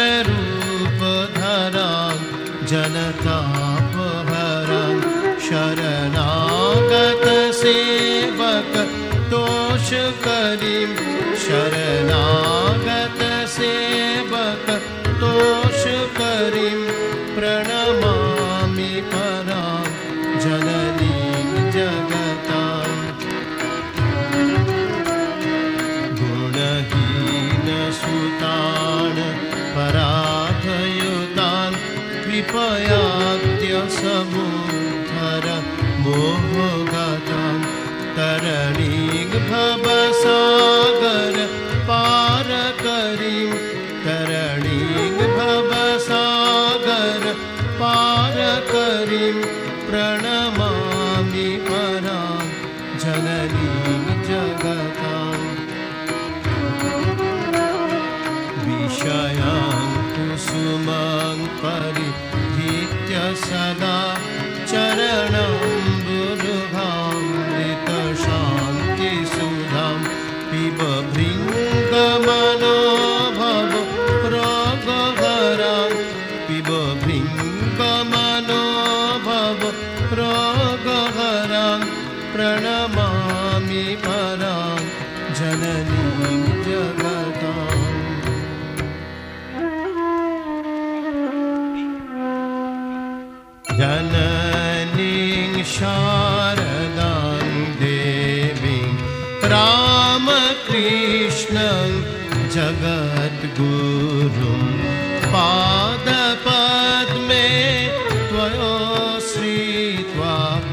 रूपधरां जनतापहरां शरणागत सेवक तोषकरीं शरणागत सेवक तोषकरीं प्रणमामि परां जननीं जगतां गुणहीनसुतान् पराधयुतान् कृपयाद्य समुद्धर मोहगतान् तरणीं भवसागर पारकरीं तरणीं भवसागर पारकरीं प्रणमामि परां जननीं जगताम् विषयां कुसुमां परिहृत्य सदा चरणाम्बुरुहामृतशान्तिसुधां पिब भृङ्गमनो भव रोगहरां पिब भृङ्गमनो भव रोगहरां प्रणमामि परां जननीं जगताम् जननीं शारदां देवीं रामकृष्णं जगद्गुरुं पादपद्मे त्वयोश्रित्वा